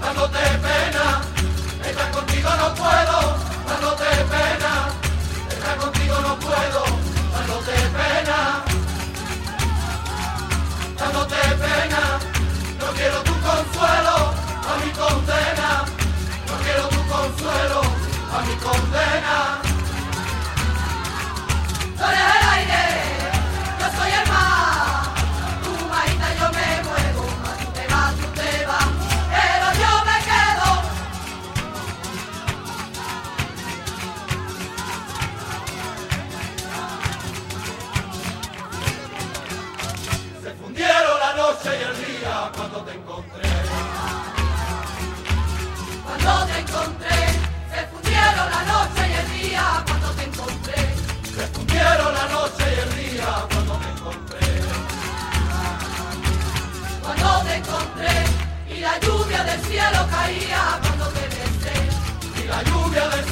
dándote pena, estar contigo no puedo, dándote pena, estar contigo no puedo, dándote pena, dándote pena, no quiero tu consuelo, a mi condena, no quiero tu consuelo, a mi condena. Tú eres el aire, yo soy el mar, tu majita yo me muevo, mas tú te vas, pero yo me quedo. Se fundieron la noche y el día cuando te encontré. Cuando te encontré, se fundieron la noche y el día cuando te encontré. Se fundieron la noche y el día cuando te encontré. Cuando te encontré y la lluvia del cielo caía cuando te besé. Y la lluvia del